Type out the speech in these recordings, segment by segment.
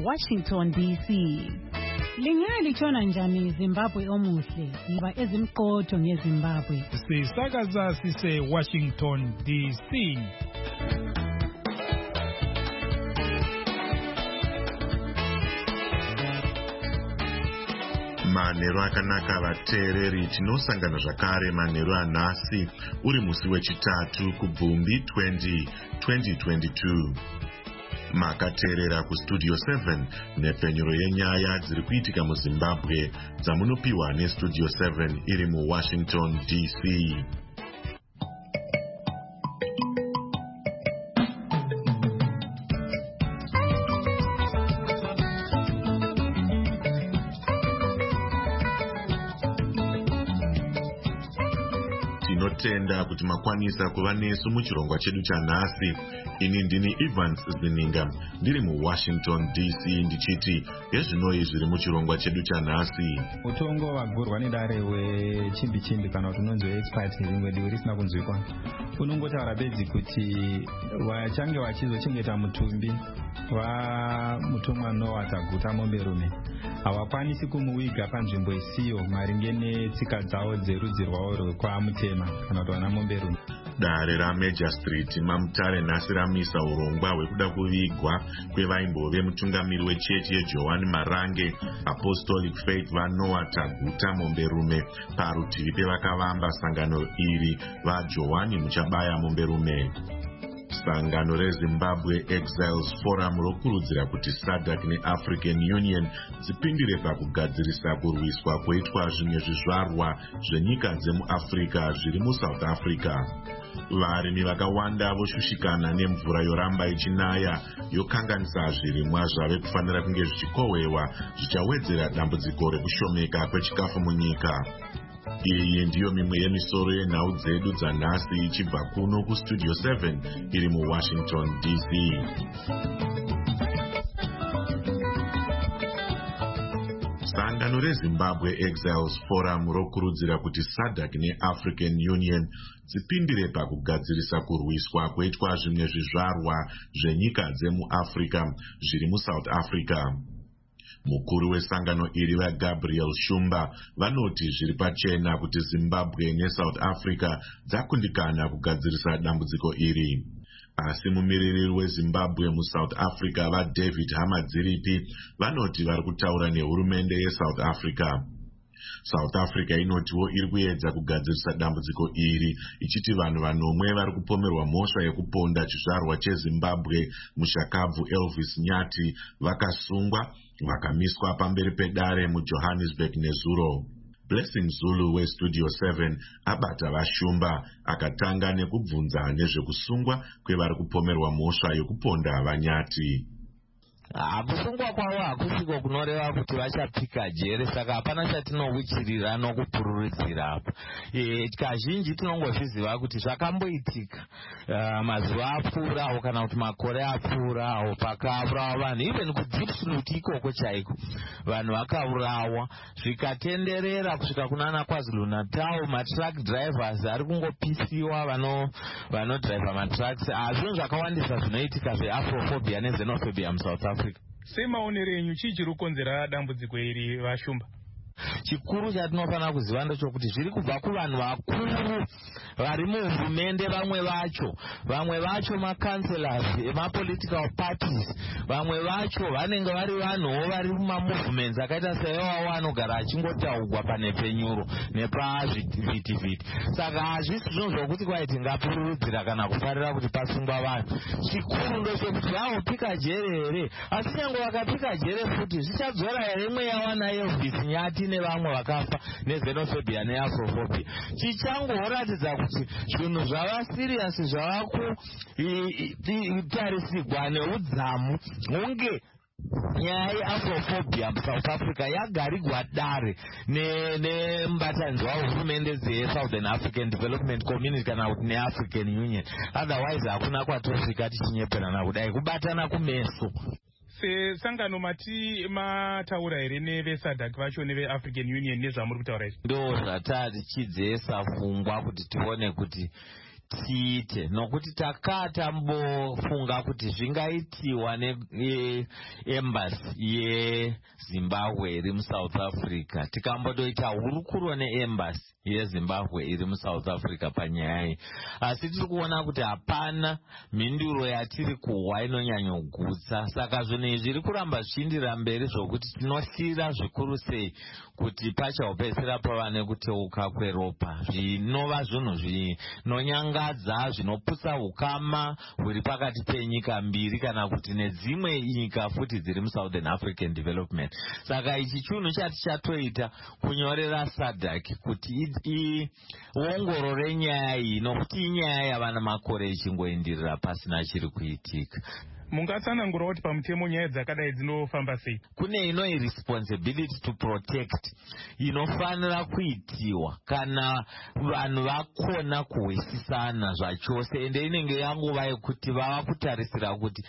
Washington DC. Lingalitshona njani Zimbabwe omuhle ngoba ezimqotho ngeZimbabwe. Sisakaza sise Washington DC. Manheru akanaka vateereri, tinosangana zvakare manheru anhasi uri musi wechitatu kuBvumbi 2022. Makateerera kustudio 7 nepfenyuro yenyaya dziri kuitika muZimbabwe dzamunopiwa nestudio 7 iri muWashington DC. Tinotenda kuti makwanisa kuva nesu muchirongwa chedu chanhasi. Ini ndini Evans Zininga ndiri muWashington DC ndichiti ezvinoi zviri muchirongwa chedu chanhasi. Utongo wagurwa nedare wechimbi-chimbi kana kuti unonzi weexpert rimwe divi risina kunzwikwa. Unongotaura bedzi kuti vachange vachizochengeta mutumbi vamutumwa Noah Taguta momberume havakwanisi kumuviga panzvimbo isiyo maringe netsika dzavo dzerudzi rwavo rwekwamutema kana kuti vana momberume. Dare raMajor Street mamutare nhasi ramisa urongwa hwekuda kuvigwa kwevaimbove mutungamiri wechechi yeJohani Marange Apostolic Faith vaNoah Taguta momberume parutivi pevakavamba sangano iri vaJohani Muchabaya momberume. Sangano reZimbabwe Exiles Forum rokurudzira kuti SADC neAfrican Union dzipindire pakugadzirisa kurwiswa kweitwa zvimwe zvizvarwa zvenyika dzemuAfrica zviri muSouth Africa. Varimi vakawanda voshushikana nemvura yoramba ichinaya yokanganisa zvirimwa zvave kufanira kunge zvichikohwewa zvichawedzera dambudziko rekushomeka kwechikafu munyika. Iyi ndiyo mimwe yemisoro yenhau dzedu dzanhasi ichibva kuno kustudio 7 iri muWashington DC. Sangano reZimbabwe Exiles Forum rokurudzira kuti SADC neAfrican Union dzipindire pakugadzirisa kurwiswa kweitwa zvimwe zvizvarwa zvenyika dzemuAfrica zviri muSouth Africa. Mukuru wesangano iri vaGabriel Shumba vanoti zviri pachena kuti Zimbabwe neSouth Africa dzakundikana kugadzirisa dambudziko iri. Asi mumiririri weZimbabwe muSouth Africa vaDavid Hamadziripi vanoti vari kutaura nehurumende yeSouth Africa. South Africa inotiwo iri kuedza kugadzirisa dambudziko iri ichiti vanhu vanomwe vari kupomerwa mhosva yekuponda chizvarwa cheZimbabwe mushakabvu Elvis Nyati vakasungwa vakamiswa pamberi pedare muJohannesburg nezuro. Blessing Zulu westudio 7 abata vaShumba akatanga nekubvunza nezvekusungwa kwevari kupomerwa mhosva yokuponda vaNyati. Kusungwa kwavo hakusiko kunoreva kuti vachapika jere, saka hapana chatinowichirira nokupururidzira apa. Kazhinji tinongozviziva kuti zvakamboitika mazuva apfuurawo kana kuti makore apfuurawo pakaurawa vanhu, even kuDeep ikoko chaiko vanhu vakaurawa zvikatenderera kusvika kunana KwaZulu Natal. Matruck drivers ari kungopisiwa vanodriva matrucks. Zvinhu zvakawandisa zvinoitika zveafrophobia nexenophobia muSouth Africa. Semaonero enyu chii chiri kukonzera dambudziko iri vaShumba? Chikuru chatinofanira kuziva ndechokuti zviri kubva kuvanhu vakuru vari muhurumende. Vamwe vacho makanselas emapolitical parties, vamwe vacho vanenge vari vanhuwo vari mumamovements akaita seiwawo anogara achingotaugwa panhepfenyuro nepazvitivhitivhiti. Saka hazvisi zvinhu zvokuti kwaiti ngapururudzira kana kufarira kuti pasungwa vanhu. Chikuru ndechekuti vanopika jere here, asi nyange vakapika jere futi zvichadzora here mweya wanaElvis Nyati nevamwe vakafa nexenophobia neafrophobia. Chichangoratidza kuti zvinhu zvava siriyasi zvava kutarisigwa neudzamu hunge nyaya yeafrophobia muSouth Africa yagarigwa dare nembatanzwa wehurumende dzeSouthern African Development Community kana kuti neAfrican Union. Otherwise hakuna kwatosvika tichinyeperana kudai, kubatana kumeso. Sangano mataura here neveSADC vacho neveAfrican Union nezvamuri kutaura izvi? Ndo zvatichidzesa pfungwa kuti tione kuti tiite, nokuti takatambofunga kuti zvingaitiwa neembassy yeZimbabwe iri muSouth Africa, tikambodoita hurukuro neembassy yeZimbabwe iri muSouth Africa panyaya iyi. Asi tiri kuona kuti hapana mhinduro yatiri kuhwa inonyanyogutsa. Saka zvinhu izvi zviri kuramba zvichiindira mberi zvokuti tinoshira zvikuru sei kuti pachahopedzera pava nekuteuka kweropa, zvinova zvinhu zvinonyangadza, zvinoputsa ukama huri pakati penyika mbiri kana kuti nedzimwe nyika futi dziri muSouthern African Development. Saka ichi chinhu chatichatoita kunyorera SADC kuti iongorore nyaya iyi, nokuti inyaya yava namakore ichingoindirira pasina chiri kuitika. Mungatsanangura kuti pamutemo nyaya dzakadai dzinofamba sei? Kune inoi responsibility to protect inofanira kuitiwa kana vanhu vakona kuhwisisana zvachose, ende inenge yanguva yekuti vava kutarisira kuti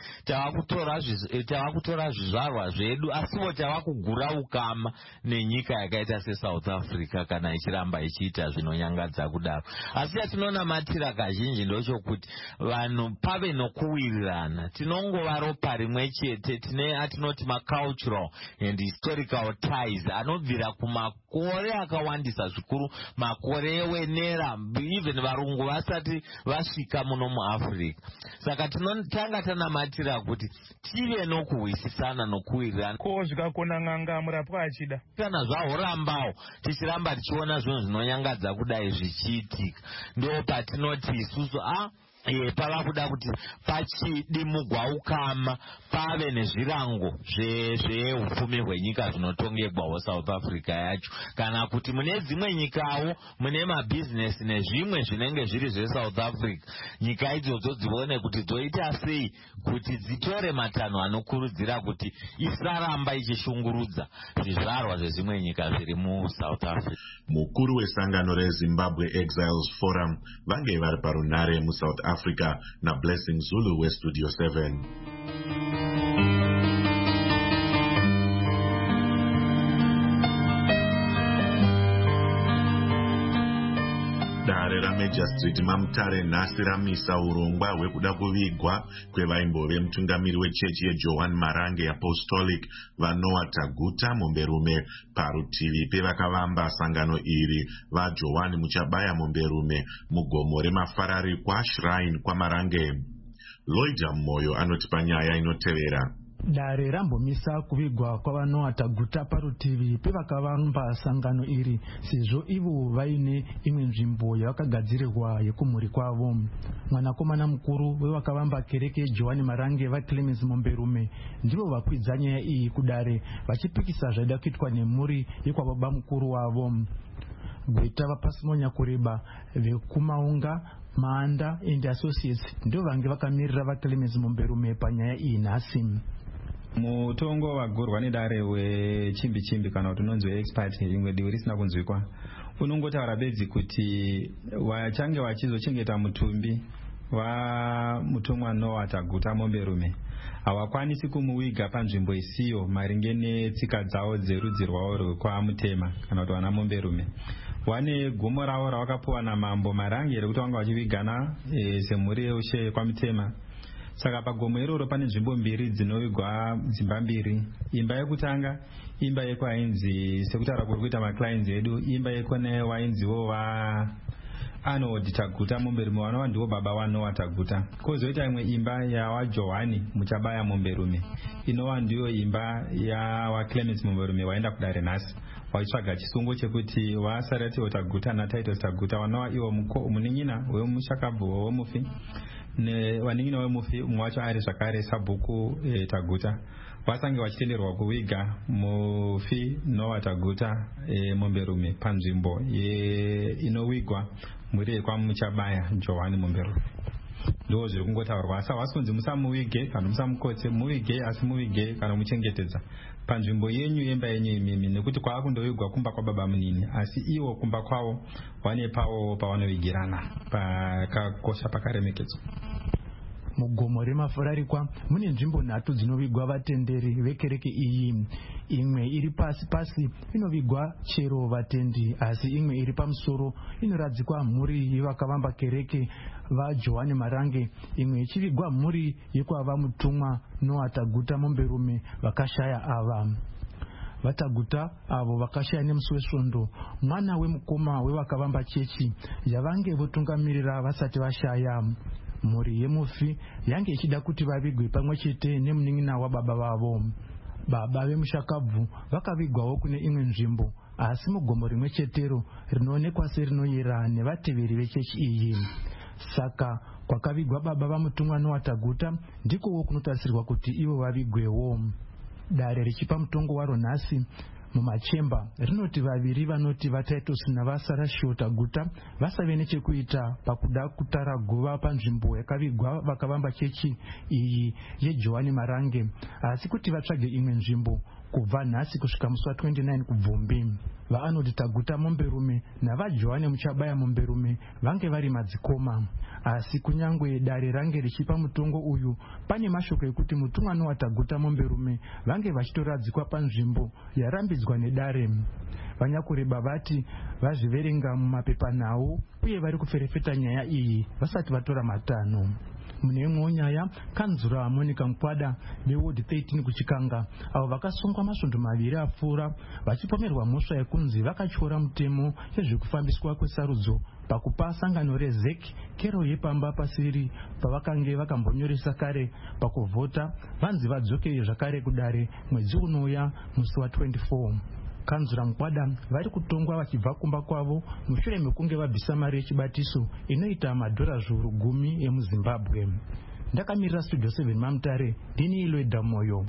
tava kutora zvizvarwa zvedu asiwo tava kugura ukama nenyika yakaita seSouth Africa kana ichiramba ichiita zvinonyangadza kudaro. Asi yatinonamatira kazhinji ndochokuti vanhu pave nokuwirirana, ngova ropa rimwe chete, tine atinoti cultural and historical ties anobvira kumakore akawandisa zvikuru, makore ewenera, even varungu vasati vasvika muno muAfrica. Saka tanga tanamatira kuti tive nokuhwisisana nokuwirirana. Ko zvikakona ng'anga murapwa achida kana zvahorambawo tichiramba tichiona zvinhu zvinonyangadza kudai zvichiitika, ndo patinoti isusu pava kuda kuti pachidimugwa ukama pave nezvirango zveupfumi hwenyika zvinotongegwawo South Africa yacho, kana kuti mune dzimwe nyikawo mune mabhizinesi nezvimwe zvinenge zviri zveSouth Africa, nyika idzodzo dzione kuti dzoita sei kuti dzitore matanho anokurudzira kuti isaramba ichishungurudza zvizvarwa zvezvimwe nyika zviri muSouth Africa. Mukuru wesangano reZimbabwe Exiles Forum vange vari parunare muSouth Africa na Blessing Zulu weStudio 7. Dare raMajor Street maMutare nhasi ramisa urongwa hwekuda kuvigwa kwevaimbove mutungamiri wechechi yeJohn Marange Apostolic vaNoah Taguta Momberume. Parutivi pevakavamba sangano iri vaJohn Muchabaya Momberume mugomo remafarari kwaShrine kwaMarange. Lloyd Moyo anoti panyaya inotevera. Dare rambomisa kuvigwa kwavanoa Taguta parutivi pevakavamba sangano iri sezvo ivo vaine imwe nzvimbo yavakagadzirirwa yekumhuri kwavo. Mwanakomana mukuru wevakavamba kereke John Marange vaClemens Momberume ndivo vakwidza nyaya iyi kudare vachipikisa zvaida kuitwa nemhuri yekwababa mukuru wavo. Gweta vapasimonya kureba vekumaunga Maanda and Associates ndivo vange vakamirira vaClemens Momberume panyaya iyi nhasi. Mutongo wagurwa nedare wechimbi kana kuti unonzi weexpert rimwe divi risina kunzwikwa unongotaura bedzi kuti wachange wachizochengeta mutumbi vamutumwa Noah Taguta Momberume hawakwanisi kumuviga panzvimbo isiyo maringe netsika dzavo dzerudzi rwavo rwekwamutema kana kuti vana Momberume. Wane gomo ravo ravakapuwa naMambo Marange rekuti vanga vachivigana semhuri yeushe kwamutema. Saka pagomo iroro pane nzvimbo mbiri dzinovigwa dzimba mbiri. Imba yekutanga imba yekwainzi sekutaura kuri kuita maclients edu, imba yekone wainziwo Arnold Taguta Momberume vanova ndivo baba vaNoah Taguta. Kozoita imwe imba yawaJohani Muchabaya Momberume inova ndiyo imba yawaClemens Momberume waenda kudare nhasi wachitsvaga chisungo chekuti vaSaratiwo Taguta naTitus Taguta vanova ivo munin'ina wemushakabvu wemufi nevaning'ina wemufi umwe wacho ari zvakare Sabhuku Taguta vasange vachitenderwa kuviga mufi Noah Taguta Momberume panzvimbo inovigwa mhuri yekwaMuchabaya John Momberume. Ndo zviri kungotaurwa asi havasonzi musamuvige kana musamukotse, muvige asi muvige kana muchengetedza panzvimbo yenyu yemba yenyu imimi, nekuti kwava kundovigwa kumba kwababa munini asi iwo kumba kwavo vane pavo pavanovigirana pakakosha pakaremekedzwa. Mugomo remafurarikwa mune nzvimbo 3 dzinovigwa vatenderi vekereke iyi. Imwe iri pasi pasi inovigwa chero vatendi, asi imwe iri pamusoro inoradzikwa mhuri yevakavamba kereke vaJohani Marange, imwe ichivigwa mhuri yekwava mutumwa Noah Taguta Momberume vakashaya ava. Vataguta avo vakashaya nemusi wesvondo, mwana wemukoma wevakavamba chechi yavange votungamirira vasati vashaya. Mhuri yemufi yange ichida kuti vavigwe pamwe chete nemunin'ina wababa vavo. Baba vemushakabvu vakavigwawo kune imwe nzvimbo, asi mugomo rimwe chetero rinoonekwa serinoyera nevateveri vechechi iyi. Saka kwakavigwa baba vamutumwa Noah Taguta ndikowo kunotarisirwa kuti ivo vavigwewo. Dare richipa mutongo waro nhasi mumachemba rinoti vaviri vanoti vaTitus naVasarashio Taguta vasave nechekuita pakuda kutara guva panzvimbo yakavigwa vakavamba chechi iyi yeJohani Marange, asi kuti vatsvage imwe nzvimbo kubva nhasi kusvika musi wa29 kuBvumbi. VaArnold Taguta Momberume navaJohani Muchabaya Momberume vange vari madzikoma, asi kunyangwe dare range richipa mutongo uyu, pane mashoko ekuti mutumwa Noah Taguta Momberume vange vachitoradzikwa panzvimbo yarambidzwa nedare. Vanyakureba vati vazviverenga mumapepanhau uye vari kuferefeta nyaya iyi vasati vatora matanho. Mune imwewo nyaya, kanzura Monica Mukwada veWard 13 kuChikanga, avo vakasungwa masvondo 2 apfuura vachipomerwa mhosva yekunzi vakatyora mutemo yezvekufambiswa kwesarudzo pakupa sangano reZEC kero yepamba pasiri pavakange vakambonyoresa kare pakuvhota, vanzi vadzoke zvakare kudare mwedzi unouya musi wa24. Kanzura Mukwada vari kutongwa vachibva kumba kwavo mushure mekunge vabvisa mari yechibatiso inoita $10,000 emuZimbabwe. Ndakamirira Studio 7 Mamutare, ndini Iloeda Moyo.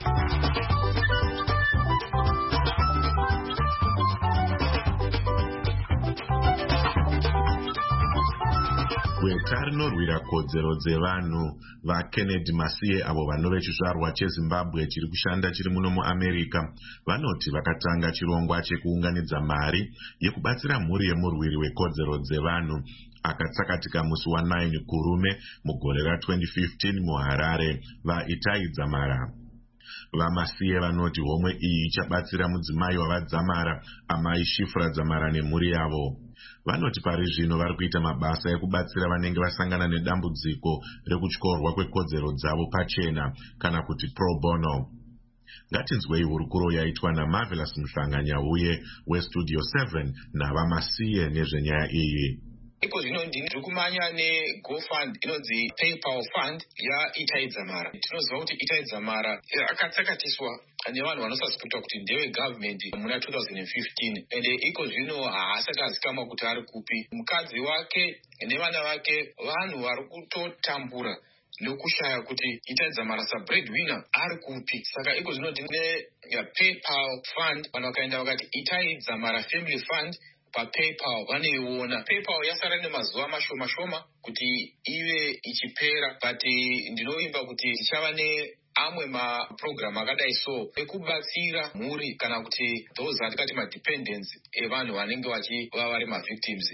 Gweta rinorwira kodzero dzevanhu vaKennedy Masiye avo vanove chizvarwa cheZimbabwe chiri kushanda chiri muno muAmerica vanoti vakatanga chirongwa chekuunganidza mari yekubatsira mhuri yemurwiri wekodzero dzevanhu akatsakatika musi wa9 kurume mugore ra2015 muHarare vaItai Dzamara. VaMasiye vanoti homwe iyi ichabatsira mudzimai wavadzamara amai Shifra Dzamara nemhuri yavo. Vanoti pari zvino vari kuita mabasa ekubatsira vanenge vasangana nedambudziko rekutyorwa kwekodzero dzavo pachena kana kuti pro bono. Ngatinzwei hurukuro yaitwa naMarvelous Muhlanganyauye weStudio 7 navaMasiye nezvenyaya iyi. Iko zvino ndiri kumanya neGoFund inonzi PayPal Fund yaItai Dzamara. Tinoziva kuti Itai Dzamara akatsakatiswa nevanhu vanosazikuta kuti ndewe government muna 2015 ende iko zvino haasati azikamwa kuti ari kupi. Mukadzi wake nevana vake vanhu vari kutotambura nokushaya kuti Itai Dzamara sabreadwinner ari kupi. Saka iko zvino ndine PayPal Fund vanhu vakaenda vakati Itai Dzamara Family Fund paPayPal vaneiona. PayPal yasara nemazuva mashoma kuti ive ichipera, but ndinoimba kuti tichava neamwe maprogram akadai so ekubatsira mhuri kana kuti those atikati madependents evanhu vanenge vachiva vari mavictims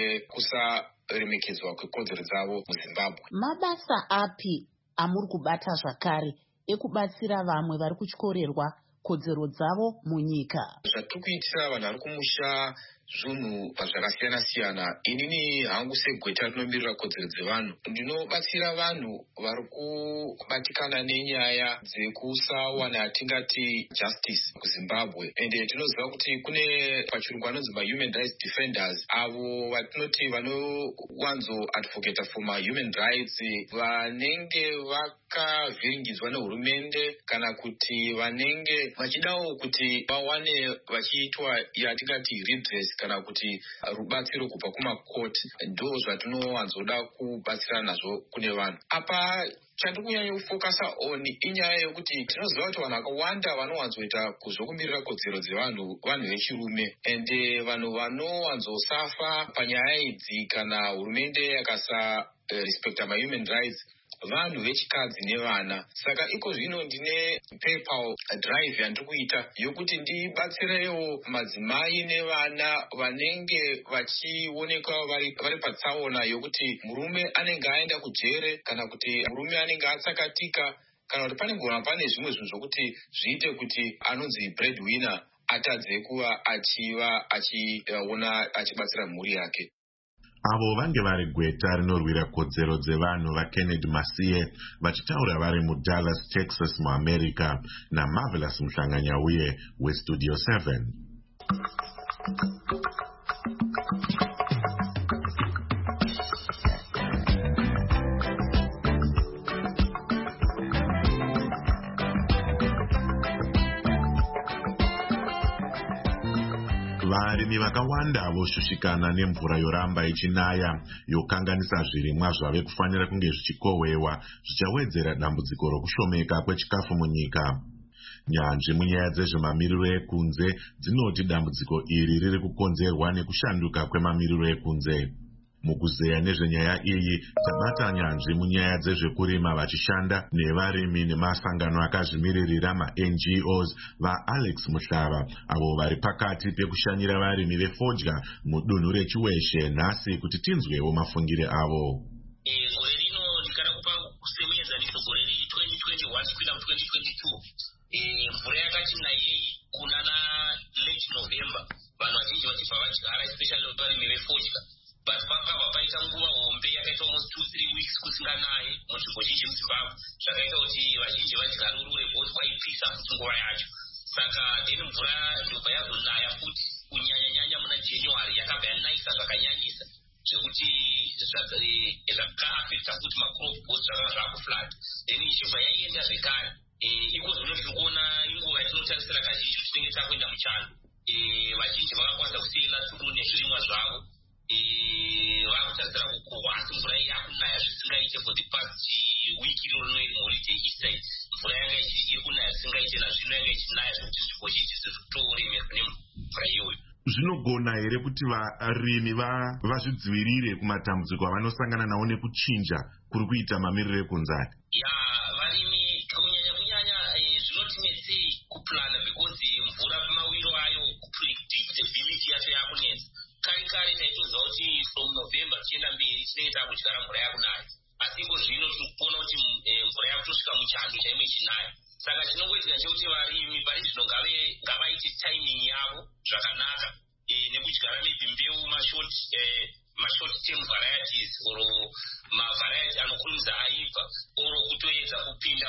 kusaremekedzwa kwekodzero dzavo muZimbabwe. Mabasa api amuri kubata zvakare ekubatsira vamwe vari kutyorerwa kodzero dzavo munyika? Zvatiri kuitira vanhu vari kumusha zvinhu zvakasiyana siyana. Inini hangu segweta rinomirira kodzero dzevanhu ndinobatsira vanhu vari kubatikana nenyaya dzekusawana yatingati justice kuZimbabwe. Ende tinoziva kuti kune pachirungu anonzi human rights defenders avo vatinoti vanowanzo advocate for human rights vanenge vakavhiringidzwa nehurumende kana kuti vanenge vachidawo kuti vawane vachiitwa yatingati redress kana kuti rubatsiro kubva kumakoti. Ndo zvatinowanzoda kubatsira nazvo kune vanhu. Apa chandiri kunyanya kufokasa on inyaya yokuti tinoziva kuti vanhu vakawanda vanowanzoita kuzokumirira kodzero dzevanhu vanhu vechirume, ende vanhu vanowanzosafa panyaya idzi kana hurumende yakasa respecta human rights vanhu vechikadzi nevana. Saka iko zvino ndine PayPal drive yandiri kuita yokuti ndibatsirewo madzimai nevana vanenge vachionekwa vari patsaona yokuti murume anenge aenda kujere kana kuti murume anenge atsakatika kana kuti panengona pane zvimwe zvinhu zvokuti zviite kuti anonzi breadwinner atadze kuva achiona achibatsira mhuri yake. Avo vange vari gweta rinorwira kodzero dzevanhu vaKennedy Masiye vachitaura vari muDallas, Texas muAmerica naMarvelous Muhlanganyauye weStudio 7. Varimi vakawanda voshushikana nemvura yoramba ichinaya yokanganisa zvirimwa zvave kufanira kunge zvichikohwewa zvichawedzera dambudziko rokushomeka kwechikafu munyika. Nyanzvi munyaya dzezvemamiriro ekunze dzinoti dambudziko iri riri kukonzerwa nekushanduka kwemamiriro ekunze. Mukuzeya nezvenyaya iyi tabata nyanzvi munyaya dzezvekurima vachishanda nevarimi nemasangano akazvimiririra maNGOs vaAlex Muhlava avo vari pakati pekushanyira varimi vefodya mudunhu rechiweshe nhasi kuti tinzwewo mafungire avo. Gore rino ndikada kupa kusemenzaniso gore re2021 kuenda mu2022 mvura yakati nayei kuna na late November vanhu vazhinji vachibva vadyara especially varimi vefodya. But pakabva paita nguva hombe yakaita almost 2-3 weeks kusinganaye munzvimbo zhinji muZimbabwe zvakaita kuti vazhinji vadyara urure bhoti kwaipisa futi nguva yacho. Saka then mvura ndobva yazonaya futi kunyanya muna January yakabva yanayisa zvakanyanyisa zvekuti zvakaafekta futi macrop bhoti zvakuflat then ichibva yaenda zvekare. Iko zvino tiri kuona inguva yatinotarisira kazhinji kuti tinenge takuenda muchando. Vazhinji vakakwanisa kusiyela tsuru nezvirimwa zvavo. Vakutarisira kukohwa asi mvura iyi yakunaya zvisingaite for the past week iroro iri holiday Easter. Mvura yanga iri kunaya zvisingaite nazvino yanga ichinaya zvekuti nzvimbo zhinji dzirikutoremerwa nemvura iyoyo. Zvinogona here kuti varimi vazvidzivirire kumatambudziko avanosangana nawo nekuchinja kuri kuita mamiriro ekunze? Ya, varimi kunyanya zvinotinetsei kuplana because mvura pamawiro ayo kupredictability yacho yakunetsa. Kare taitoziva kuti from November tichienda mberi tinenge takudyara mvura yakunaya. Asi iko zvino tiri kuona kuti mvura yakutosvika muchando chaimo ichinaya. Saka chinongoitika chekuti varimi pari zvino ngavaite timing yavo zvakanaka nekudyara maybe mbeu mashort term varieties or mavariety anokurumidza aibva or kutoedza kupinda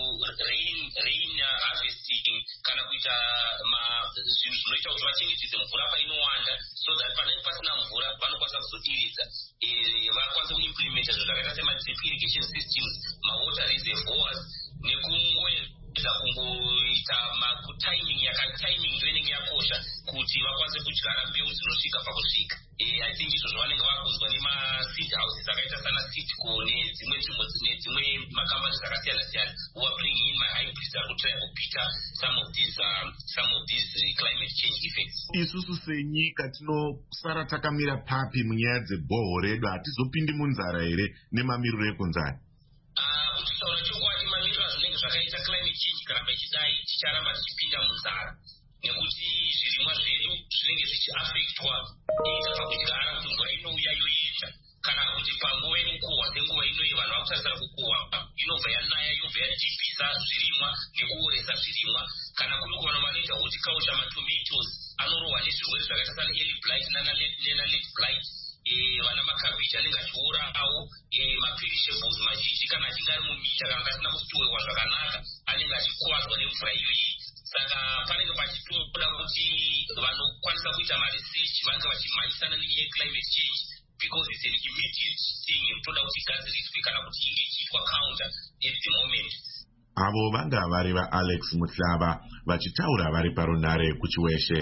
rain harvesting kana kuita zvinhu zvinoita kuti vachengetedze mvura painowanda so that panenge pasina mvura vanokwanisa kuzodiridza vakwanisa kuimplementa zvakaita semadrip irrigation systems mawater reservoirs nekungoedza kungoita timing ndo inenge yakosha kuti vakwanise kudyara mbeu dzinosvika pakusvika. I think izvo zvavanenge vakunzwa nemaseed houses akaita sana Seedco nedzimwe nzvimbo nedzimwe makambani dzakasiyana-siyana who are bringing in my hybrids ari kutry kupita some of these climate change effects. Isusu senyika tinosara takamira papi munyaya dzebhoho redu? Hatizopindi munzara here nemamiriro ekunze? Kutaura chokwadi mamiriro azvinenge zvakaita climate change karamba ichidai ticharamba tichipinda munzara nekuti zvirimwa zvedu zvinenge zvichiafektwa pakudyara kuti mvura inouya yoenda kana kuti panguva yekukohwa senguva inoyi vanhu vakutarisira kukohwa inobva yanaya yobva yadhibhisa zvirimwa nekuoresa zvirimwa kana kuri kuvanhu vanoita horticulture matomatoes anorohwa nezvirwere zvakaita sana early blight nena late blight. Vana makabhichi anenge achiorawo maperishables mazhinji kana achinge ari muminda kana pasina kustowewa zvakanaka anenge achikuvadzwa nemvura iyoyi. Saka panenge pachitoda kuti vanokwanisa kuita maresearch vange vachimhanyisana nenyaya yeclimate change because it's an immediate thing inotoda kuti igadziriswe kana kuti inge ichiitwa counter at the moment. Avo vanga vari vaAlex Muhlava vachitaura vari parunhare kuchiweshe.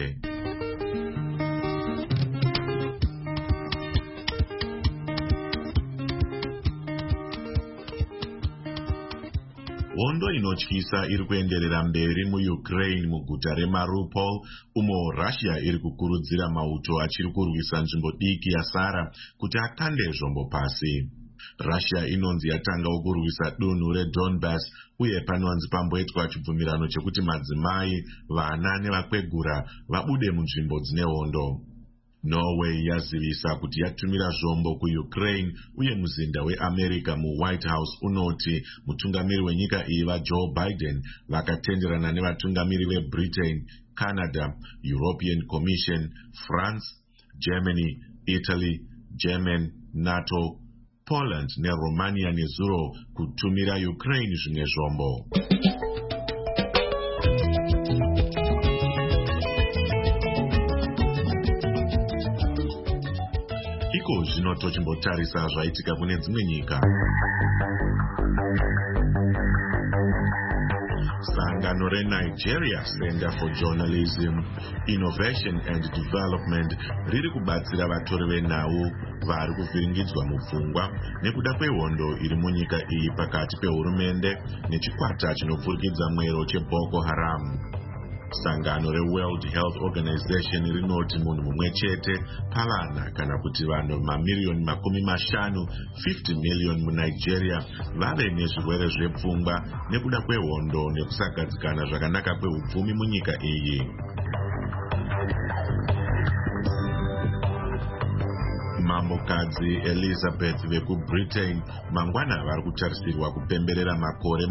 Hondo inotyisa iri kuenderera mberi muUkraine muguta reMariupol umo Russia iri kukurudzira mauto achiri kurwisa nzvimbo diki yasara kuti akande zvombo pasi. Russia inonzi yatanga kurwisa dunhu reDonbass uye panonzi pamboitwa chibvumirano chekuti madzimai, vana nevakwegura vabude munzvimbo dzine hondo. Norway yazivisa kuti yatumira zvombo kuUkraine uye muzinda weAmerica muWhite House unoti mutungamiri wenyika iyi vaJoe Biden vakatenderana nevatungamiri veBritain, Canada, European Commission, France, Germany, Italy, German, NATO, Poland neRomania nezuro kutumira Ukraine zvimwe zvombo. Iko zvino tochimbotarisa zvaitika kune dzimwe nyika. Sangano reNigeria Center for Journalism, Innovation and Development riri kubatsira vatori venhau vari kuvhiringidzwa mupfungwa nekuda kwehondo iri munyika iyi pakati pehurumende nechikwata chinopfurikidza mwero cheBoko Haram. Sangano reWorld Health Organization rinoti munhu mumwe chete pavana kana kuti vanhu mamiliyoni 50, 50 million muNigeria vave nezvirwere zvepfungwa nekuda kwehondo nekusagadzikana zvakanaka kwehupfumi munyika iyi. Mambokadzi Elizabeth vekuBritain mangwana vari kutarisirwa kupemberera makore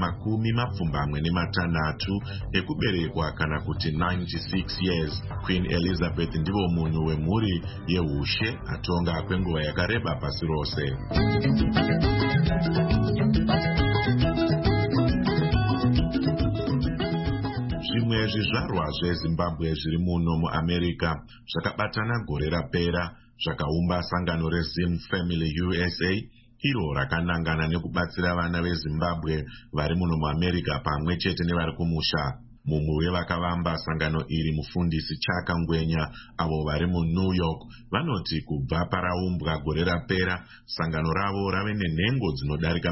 60 ekuberekwa kana kuti 96 years. Queen Elizabeth ndivo munhu wemhuri yeushe atonga kwenguva yakareba pasi rose. Zvimwe zvizvarwa zveZimbabwe zviri muno muAmerica zvakabatana gore rapera zvakaumba sangano reZim Family USA iro rakanangana nekubatsira vana veZimbabwe vari muno muAmerica pamwe chete nevari kumusha. Mumwe wevakavamba sangano iri mufundisi Chaka Ngwenya avo vari muNew York vanoti kubva paraumbwa gore rapera sangano ravo rave nenhengo dzinodarika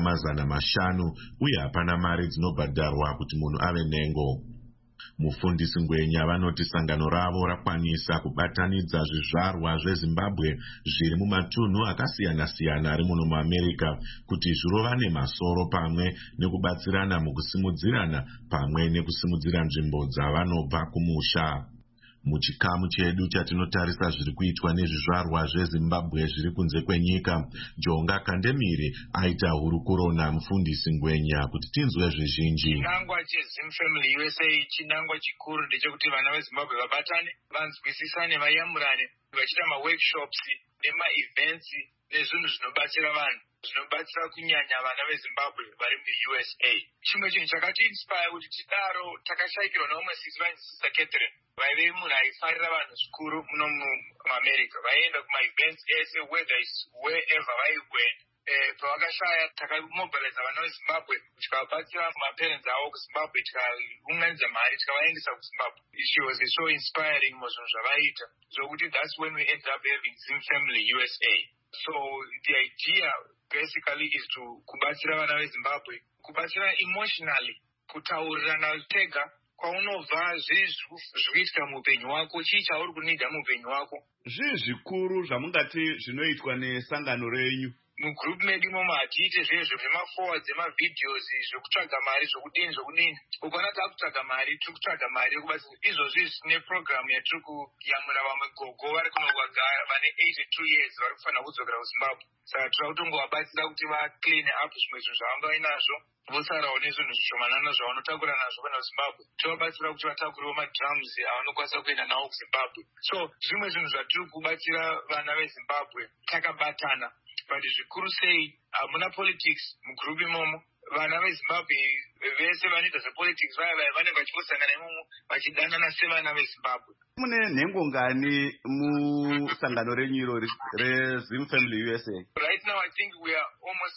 500 uye hapana mari dzinobhadharwa kuti munhu ave nhengo. Mufundisi Ngwenya vanoti sangano ravo rakwanisa kubatanidza zvizvarwa zveZimbabwe zviri mumatunhu akasiyana-siyana ari muno muAmerica kuti zvirovane masoro pamwe nekubatsirana mukusimudzirana pamwe nekusimudzira nzvimbo dzavanobva kumusha. Muchikamu chedu chatinotarisa zviri kuitwa nezvizvarwa zveZimbabwe zviri kunze kwenyika, Jonga Kandemiri aita hurukuro namufundisi Ngwenya kuti tinzwe zvizhinji. Chinangwa cheZim Family USA chinangwa chikuru ndechekuti vana veZimbabwe vabatane, vanzwisisane, vayamurane, vachita maworkshops nema-events nezvinhu zvinobatsira vanhu, zvinobatsira kunyanya vana veZimbabwe vari muUSA. Chimwe chinhu chakati inspire kuti tidaro takashayikirwa neumwe sisi vanzi Sister Catherine vaive munhu aifarira vanhu zvikuru muno muAmerica, vaienda kuma-events ese wherever vaikwenda. Pavakashaya takamobiliza vana veZimbabwe tikabatsira maparents avo kuZimbabwe, tikaunganidza mari tikavaendesa kuZimbabwe. She was so inspiring muzvinhu zvavaita, zvokuti that's when we ended up having Zim Family USA. So the idea basically is to kubatsira vana veZimbabwe, kubatsira emotionally, kutaurirana tega kwaunobva zvikuitika muupenyu hwako, chii chauri kunidha muupenyu hwako. Zvii zvikuru zvamungati zvinoitwa nesangano renyu? Mugroup medu imomo hatiite zvezvo zvemaforwards emavideos zvekutsvaga mari zvokudini. Ukona takutsvaga mari, tiri kutsvaga mari yokubatsira. Izvozvi zvine program yatiri kuyamura vamwe gogo vari kunogara vane 82 years vari kufanira kudzokera kuZimbabwe. Saka tiri kutongovabatsira kuti vaclean up zvimwe zvinhu zvavanga vainazvo, vosarawo nezvinhu zvishomanana zvavanotakura nazvo kana kuZimbabwe. Tovabatsira kuti vatakurewo madrums avanokwanisa kuenda nawo kuZimbabwe. So zvimwe zvinhu zvatiri kubatsira vana veZimbabwe takabatana. But zvikuru sei hamuna politics mugroup imomo. Vana veZimbabwe vese vanoita zvepolitics vanenge vachingosangana imomo vachidanana sevana veZimbabwe. Mune nhengo ngani musangano renyu irori reZim Family USA? Right now I think we are almost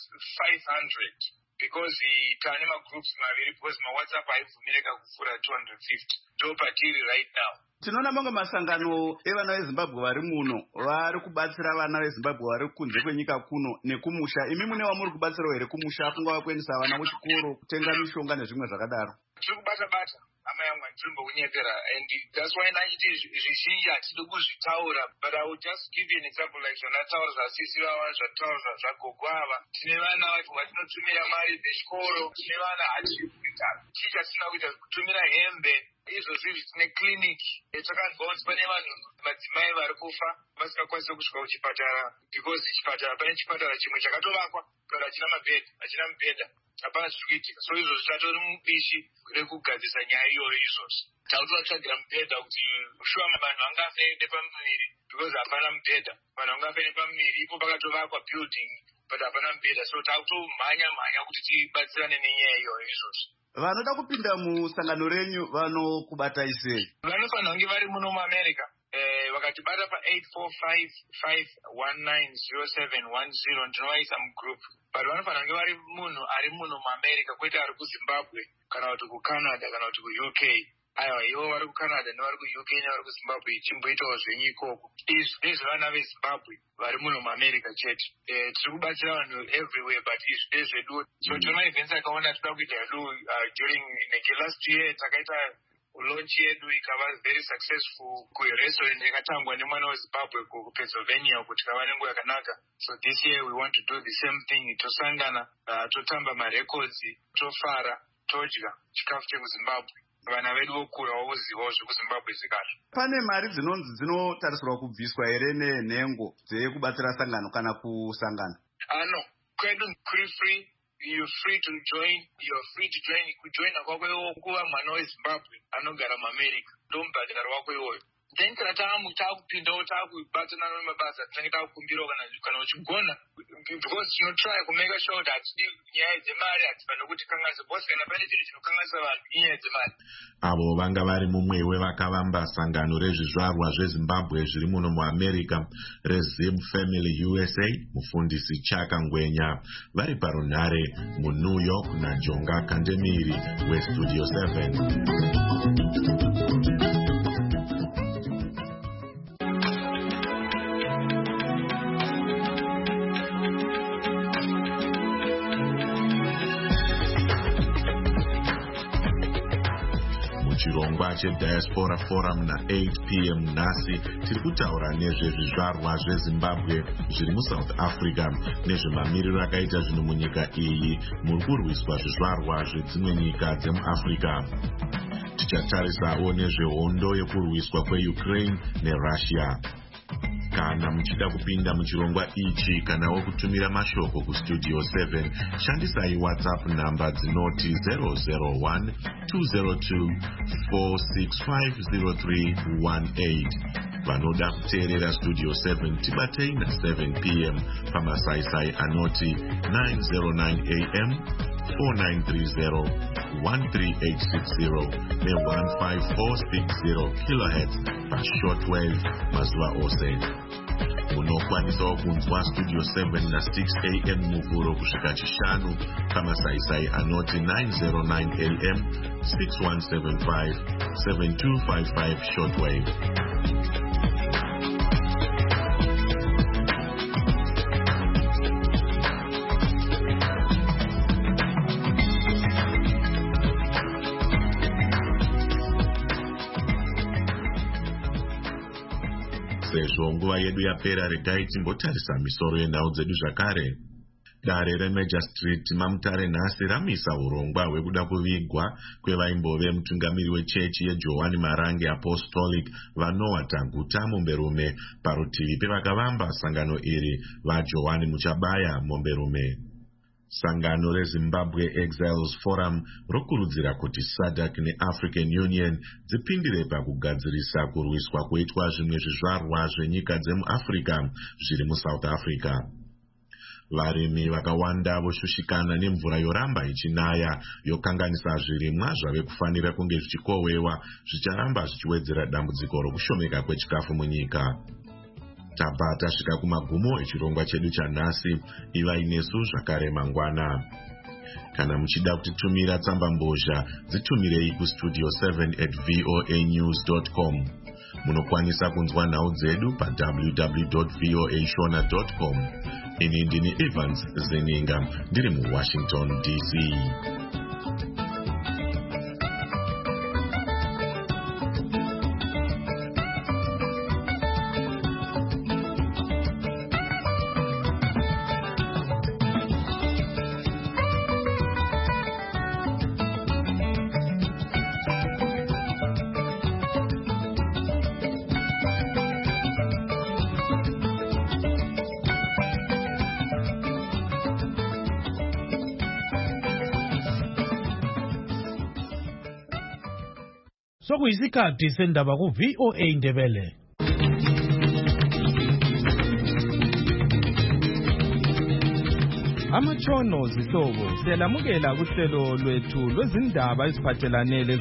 500 because tane magroups maviri because maWhatsApp haibvumireka kufura 250. Ndo patiri right now. Tinoona mamwe masangano evana veZimbabwe vari muno vari kubatsira vana veZimbabwe vari kunze kwenyika kuno nekumusha. Imi mune wamuri kubatsirawo here kumusha, kungava kuendesa vana kuchikoro, kutenga mishonga nezvimwe zvakadaro? Tiri kubata-bata. ama yangu ndirimbounyepera, and that's why nachiti zvizhinji hatidi kuzvitaura, but I will just give you an example like zvandataura zvasisi vava zvataura zvagogo ava. Tine vana vatinotumira mari dzechikoro, tine vana chatisina kuita kutumira hembe, izvozvi tine kiriniki. Takanzwa kuti pane vanhu madzimai vari kufa vasingakwanisi kusvika kuchipatara because chipatara pane chipatara chimwe chakatovakwa kana hachina mubhedha, hapana zviri kuitika. So izvozvi tatori mubishi rekugadzisa nyaya iyoyo. Izvozvi tautovatsvagira mubhedha kuti shuwa vanhu vangafe nepamuviri because hapana mubhedha, vanhu vangafe nepamuviri, ipo pakatovakwa building but hapana mubhedha. So tautomhanya kuti tibatsirane nenyaya iyoyo. Izvozvi vanoda kupinda musangano renyu vanokubatai sei? Vanofanira kunge vari muno muamerica. Vakatibata pa 845-519-0710 ndinovaisa mugroup, but vanofanira kunge vari munhu ari muno muamerica, kwete ari kuzimbabwe kana kuti kucanada kana kuti kuuk. Aiwa, ivo vari kucanada nevari kuuk nevari kuzimbabwe chimboitawo zvenyu ikoko. Izvi ndezvevana vezimbabwe vari muno muamerica chete. Tiri kubatsira vanhu everywhere, but izvi ndezvedu. So tine maevents akaona toda kuita hedu during last year. Takaita launch yedu ikava very successful kurestaurant yakatangwa nemwana wezimbabwe kupennsylvania, kuti kava nenguva yakanaka. So this year we want to do the same thing. Tosangana, totamba marecords, tofara, todya chikafu chekuzimbabwe. Vana vedu vokura vozivawo zvekuzimbabwe zvikazvo. Pane mari dzinonzi dzinotarisirwa kubviswa here nenhengo dzekubatsira sangano kana kusangana? No, kwedu kuri free. You're free to join. You're free to join. Kujoina kwako iwo kuva mwana wezimbabwe anogara muamerica ndomubhadharo wako iwoyo. Then kana taakupindawo taakubatana nemabasa tinenge taakukumbirawo kana uchigona, because tinotry kumeka sure kuti hatidi nyaya dzemari hadzifana kuti kanganisa, because kana pane chinhu chinokanganisa vanhu inyaya dzemari. Avo vanga vari mumwe wevakavamba sangano rezvizvarwa zvezimbabwe zviri muno muamerica reZim Family USA, mufundisi Chaka Ngwenya, vari parunhare muNew York naJonga Kandemiri weStudio 7. Chirongwa cheDiaspora Forum na 8 p.m. nhasi tiri kutaura nezvezvizvarwa zveZimbabwe zviri muSouth Africa nezvemamiriro akaita zvinhu munyika iyi muri kurwiswa zvizvarwa zvedzimwe nyika dzemuAfrica. Tichatarisawo nezvehondo yekurwiswa kweUkraine neRussia. Kana muchida kupinda muchirongwa ichi kana wokutumira mashoko kuStudio 7, shandisai WhatsApp namba dzinoti 001-202-4650318. Vanoda kuteerera Studio 7 tibatei na7 p.m. pamasaisai anoti 909 a.m. 4930 13860 ne-15460 kHz pashortwave mazuva ose. Munokwanisawo kunzwa Studio 7 na 6 a.m. muvhuro kusvika chishanu pamasaisai anoti 909 a.m. 6175 7255 shortwave. Sezvo nguva yedu yapera, regai timbotarisa misoro yenhau dzedu zvakare. Dare reMajor Street mamutare nhasi ramisa urongwa hwekuda kuvigwa kwevaimbove mutungamiri wechechi yeJohani Marange Apostolic vaNoah Taguta Momberume parutivi pevakavamba sangano iri vaJohani Muchabaya Momberume. Sangano reZimbabwe Exiles Forum rokurudzira kuti SADC neAfrican Union dzipindire pakugadzirisa kurwiswa kuitwa zvimwe zvizvarwa zvenyika dzemuAfrica zviri muSouth Africa. Varimi vakawanda voshushikana nemvura yoramba ichinaya yokanganisa zvirimwa zvave kufanira kunge zvichikohwewa zvicharamba zvichiwedzera dambudziko rokushomeka kwechikafu munyika. Tabva tasvika kumagumo echirongwa chedu chanhasi. Ivai nesu zvakare mangwana. Kana muchida kutitumira tsamba mbozha, dzitumirei kustudio 7@voanews.com. Munokwanisa kunzwa nhau dzedu pa www.voashona.com. Ini ndini Evans Zeninga ndiri muWashington DC. sokuyisikhathi sendaba ku-VOA Ndebele. Amatshono zihlobo siyalamukela kuhlelo lwethu lwezindaba eziphathelane